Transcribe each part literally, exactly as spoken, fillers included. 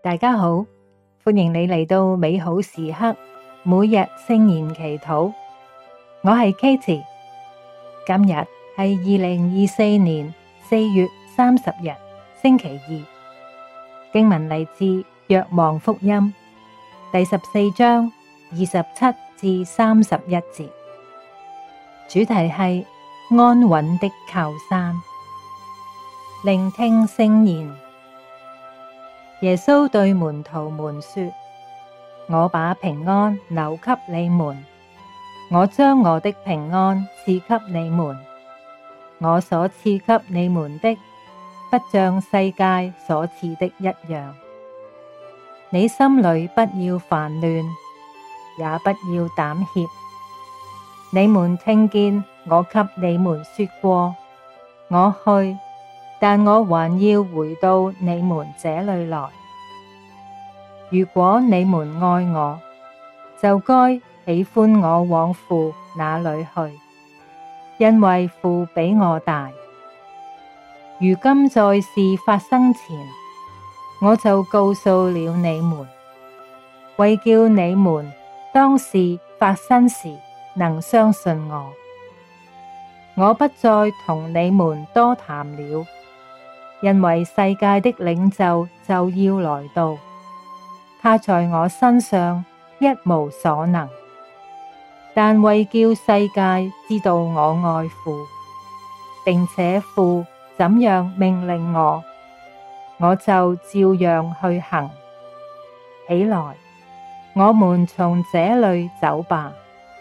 大家好，歡迎你嚟到美好時刻，每日聖言祈禱。我係 Katie， 今日係二零二四年四月三十日，星期二。經文嚟自《若望福音》第十四章二十七至三十一節，主題係安穩的靠山。聆聽聖言。耶穌對門徒們說：我把平安留給你們，我將我的平安賜給你們。我所賜給你們的，不像世界所賜的一樣。你心裏不要煩亂，也不要膽怯。你們聽見我給你們說過，我去，但我還要回到你們這裏來。如果你們愛我，就該喜歡我往父那裏去，因為父比我大。如今在事發生前，我就告訴了你們，為叫你們當事發生時能相信我。我不再同你們多談了，因為世界的領袖就要來到，他在我身上一無所能，但為叫世界知道我愛父，並且父怎樣命令我，我就照樣去行。起來，我們從這裏走吧。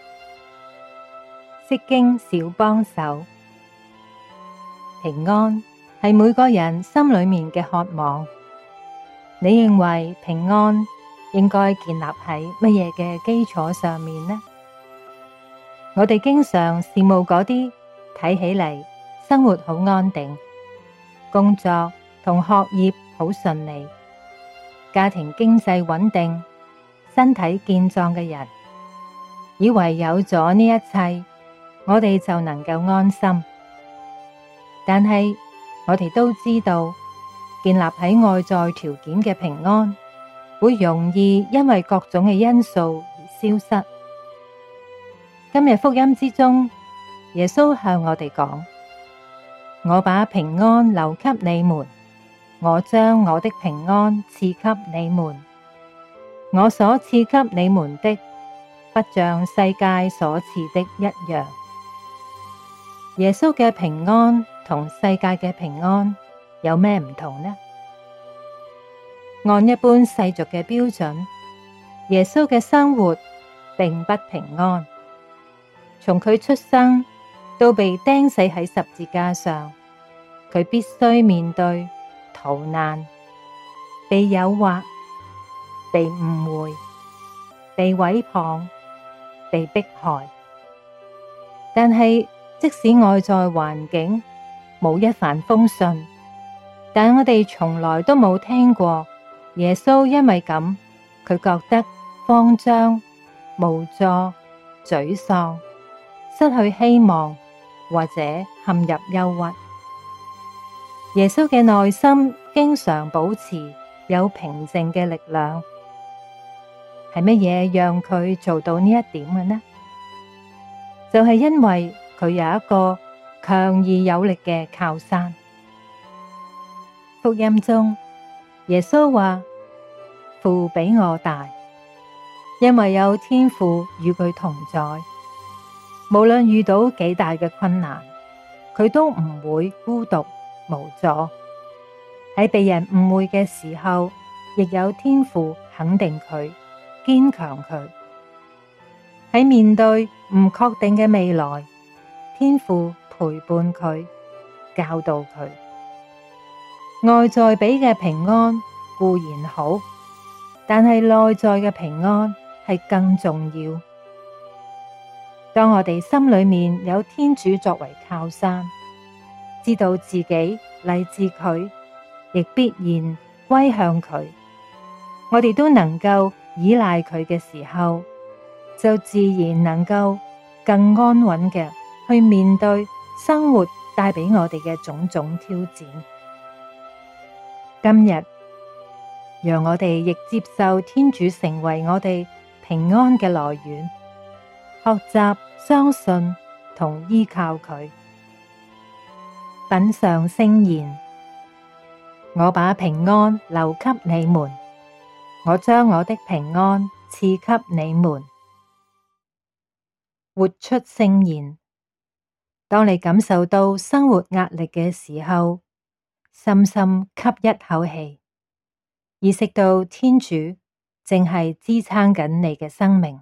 釋經小幫手。平安係每個人心裏面嘅渴望。你認為平安應該建立喺乜嘢嘅基礎上面呢？我哋經常羨慕嗰啲睇起嚟生活好安定，工作同學業好順利，家庭經濟穩定，身體健壯嘅人，以為有咗呢一切，我哋就能夠安心。但係我哋都知道，建立喺外在條件嘅平安，會容易因為各種嘅因素而消失。今日福音之中，耶穌向我哋講：我把平安留給你們，我將我的平安賜給你們。我所賜給你們的，不像世界所賜的一樣。耶穌嘅平安同世界嘅平安有咩唔同呢？按一般世俗嘅標準，耶穌嘅生活並不平安。從佢出生到被釘死喺十字架上，佢必須面對逃難、被誘惑、被誤會、被毀謗、被迫害。但係即使外在環境冇一帆風順，但我哋從來都冇聽過耶穌因為咁，佢覺得慌張、無助、沮喪、失去希望或者陷入憂鬱。耶穌嘅內心經常保持有平靜嘅力量。係乜嘢讓佢做到呢一點嘅呢？就係因為佢有一個強而有力嘅靠山。福音中，耶穌話：父比我大，因為有天父與佢同在，無論遇到幾大嘅困難，佢都唔會孤獨無助。喺被人誤會嘅時候，亦有天父肯定佢，堅強佢。喺面對唔確定嘅未來，天父陪伴佢，教導佢。外在俾嘅平安固然好，但係內在嘅平安係更重要。當我哋心裏面有天主作為靠山，知道自己嚟自佢，亦必然歸向佢，我哋都能夠依賴佢嘅時候，就自然能夠更安穩嘅去面對生活帶俾我哋嘅種種挑戰。今日讓我哋亦接受天主成為我哋平安嘅來源，學習相信同依靠佢。品嚐聖言。我把平安留給你們，我將我的平安賜給你們。活出聖言。當你感受到生活壓力嘅時候，深深吸一口氣，意識到天主正係支撐緊你嘅生命。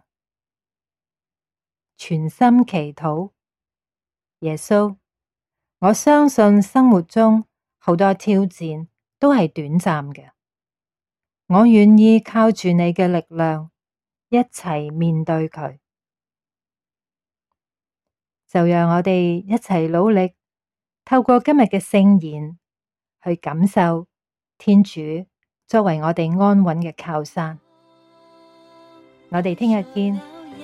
全心祈禱。耶穌，我相信生活中好多挑戰都係短暫嘅，我願意靠住你嘅力量，一齊面對佢。就讓我哋一齊努力，透過今日嘅聖言，去感受天主作為我哋安穩嘅靠山。我哋聽日見。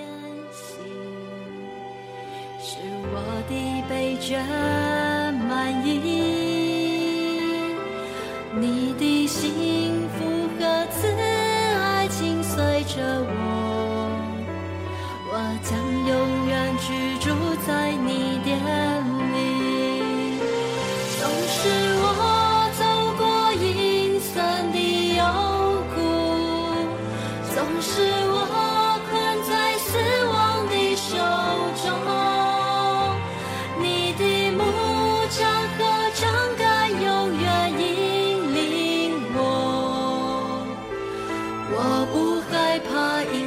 是我的悲覺滿溢，你的幸福和慈愛緊隨着我，我將永遠居住在你殿裡。縱使我走過陰森的幽谷，縱使我困在死亡的手中，我不害怕。